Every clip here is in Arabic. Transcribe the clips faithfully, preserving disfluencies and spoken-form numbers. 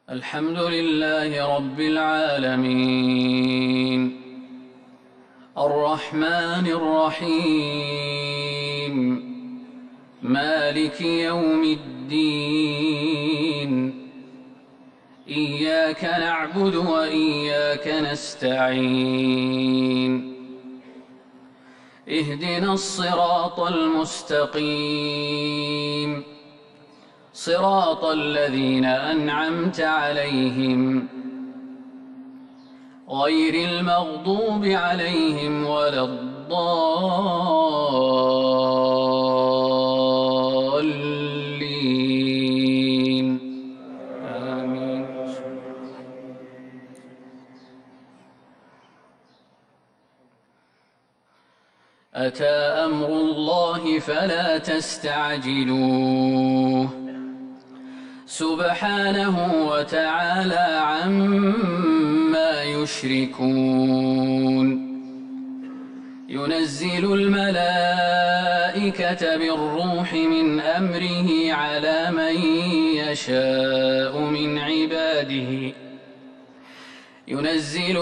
الحمد لله رب العالمين الرحمن الرحيم مالك يوم الدين إياك نعبد وإياك نستعين اهدنا الصراط المستقيم صراط الذين أنعمت عليهم غير المغضوب عليهم ولا الضالين آمين. أتى أمر الله فلا تستعجلوه سبحانه وتعالى عما يشركون ينزل الملائكة بالروح من أمره على من يشاء من عباده ينزل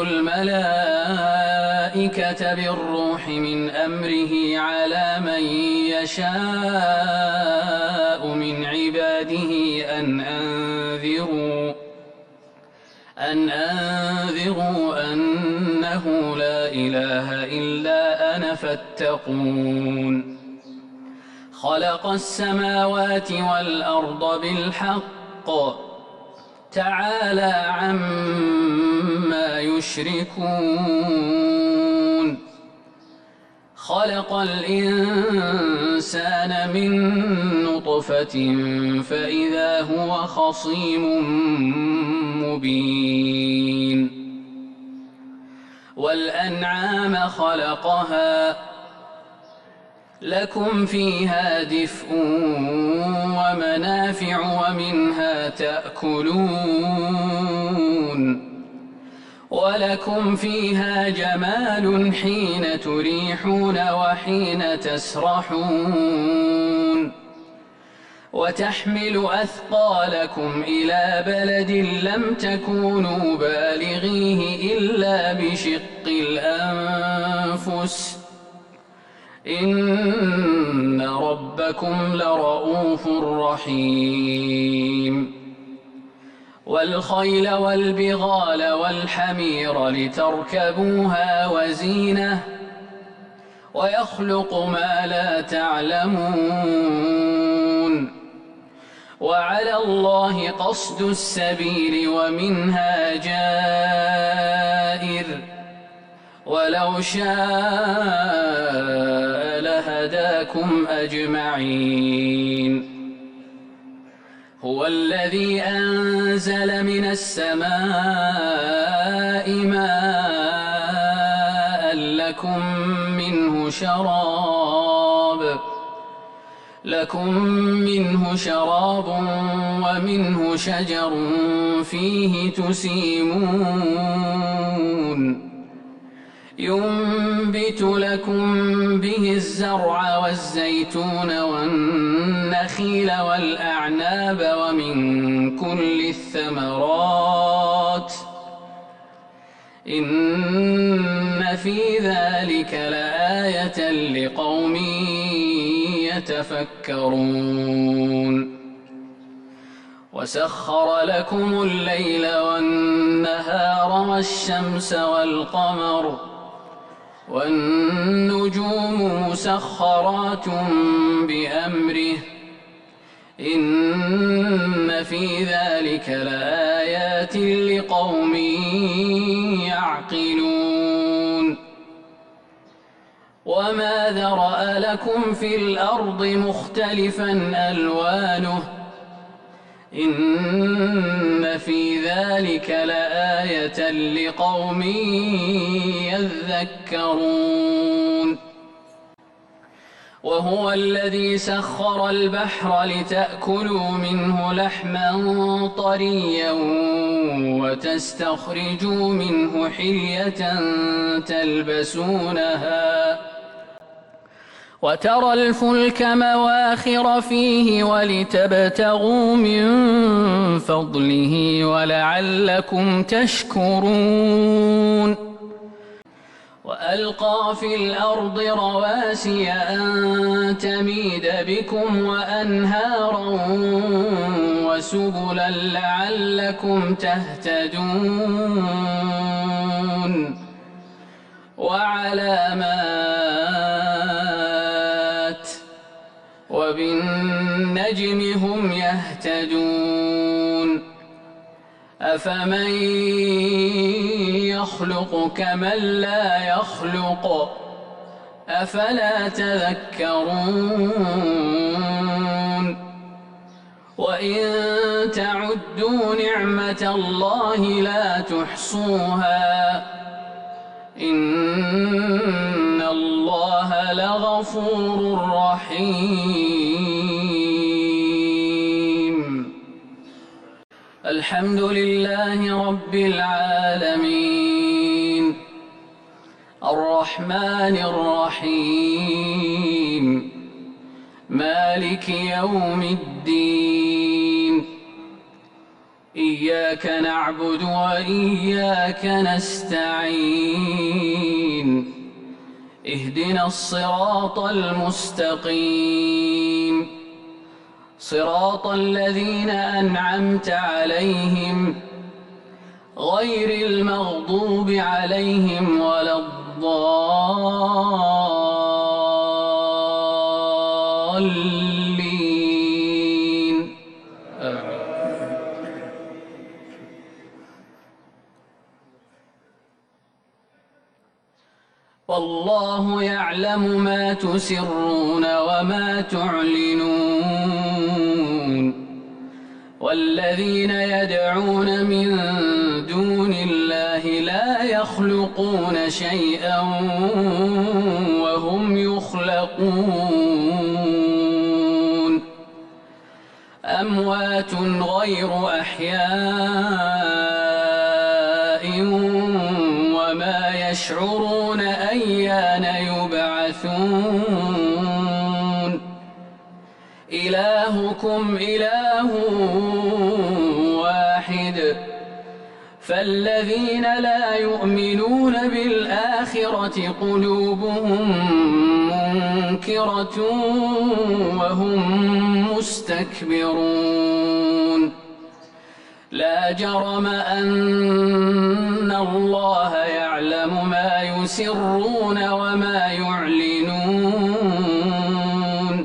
الملائكة بالروح من أمره على من يشاء من عباده أن أنذروا أن أنذروا أنه لا إله إلا أنا فاتقون خلق السماوات والأرض بالحق تعالى عما يشركون خلق الإنسان من نطفة فإذا هو خصيم مبين والأنعام خلقها لكم فيها دفء ومنافع ومنها تأكلون ولكم فيها جمال حين تريحون وحين تسرحون وتحمل أثقالكم إلى بلد لم تكونوا بالغيه إلا بشق الأنفس إن ربكم لرؤوف رحيم والخيل والبغال والحمير لتركبوها وزينة ويخلق ما لا تعلمون وعلى الله قصد السبيل ومنها جائر ولو شاء لهداكم أجمعين هو الذي أنزل من السماء ماء لكم منه شراب لكم منه شراب ومنه شجر فيه تسيمون ينبت لكم به الزرع والزيتون والنخيل والأعناب ومن كل الثمرات إن في ذلك لآية لقوم يتفكرون وسخر لكم الليل والنهار والشمس والقمر والنجوم مسخرات بأمره إن في ذلك لآيات لقوم يعقلون وما ذرأ لكم في الأرض مختلفا ألوانه إن في ذلك لآية لقوم يذكرون وهو الذي سخر البحر لتأكلوا منه لحما طريا وتستخرجوا منه حلية تلبسونها وترى الفلك مواخر فيه ولتبتغوا من فضله ولعلكم تشكرون وألقى في الأرض رواسي أن تميد بكم وأنهارا وسبلا لعلكم تهتدون وعلامات وبالنجم هم يهتدون أفمن يخلق كمن لا يخلق أفلا تذكرون وإن تعدوا نعمة الله لا تحصوها إن الله لغفور رحيم الحمد لله رب العالمين الرحمن الرحيم مالك يوم الدين إياك نعبد وإياك نستعين اهدنا الصراط المستقيم صراط الذين أنعمت عليهم غير المغضوب عليهم ولا الضالين آمين. والله يعلم ما تسرون وما تعلنون والذين يدعون من دون الله لا يخلقون شيئا وهم يخلقون أموات غير أحياء وما يشعرون أيان يبعثون إلهكم إله واحد فالذين لا يؤمنون بالآخرة قلوبهم منكرة وهم مستكبرون لا جرم أن الله يعلم ما يسرون وما يعلنون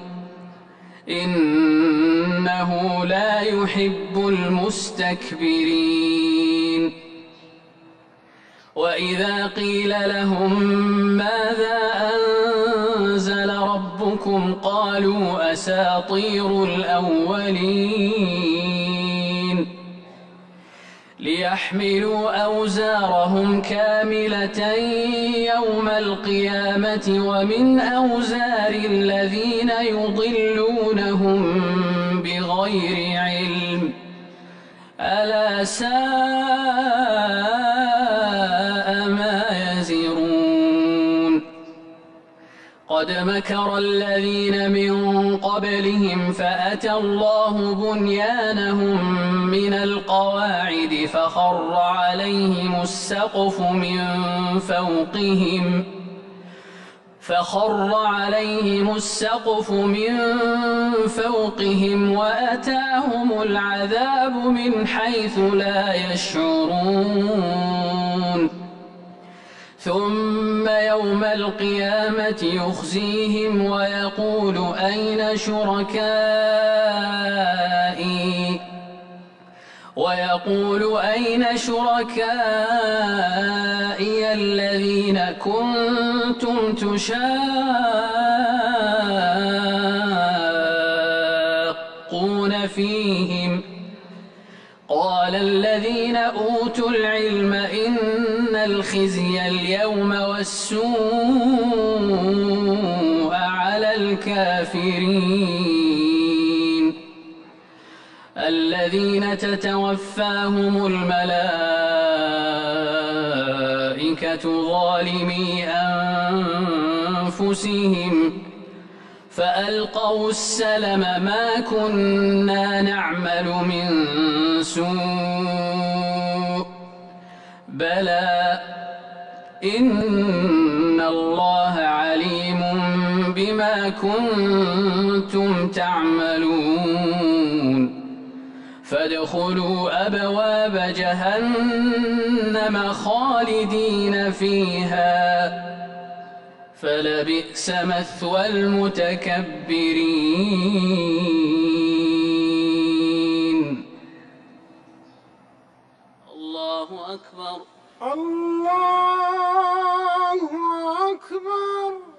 إنه لا يحب المستكبرين وإذا قيل لهم ماذا أنزل ربكم قالوا أساطير الأولين ليحملوا أوزارهم كاملة يوم القيامة ومن أوزار الذين يضلونهم بغير علم ألا ساء ما يزرون قد مكر الذين من قبلهم فأتى الله بنيانهم من القواعد فخر عليهم السقف من فوقهم فخر عليهم السقف من فوقهم وأتاهم العذاب من حيث لا يشعرون ثم يوم القيامة يخزيهم ويقول أين شركائي ويقول أين شركائي الذين كنتم تشاقون فيهم قال الذين أوتوا العلم إن الخزي اليوم والسوء على الكافرين الذين تتوفاهم الملائكة ظالمي أنفسهم فألقوا السلم ما كنا نعمل من سوء بلى إن الله عليم بما كنتم تعملون فادخلوا أبواب جهنم خالدين فيها فلبئس مثوى المتكبرين. الله أكبر. الله أكبر.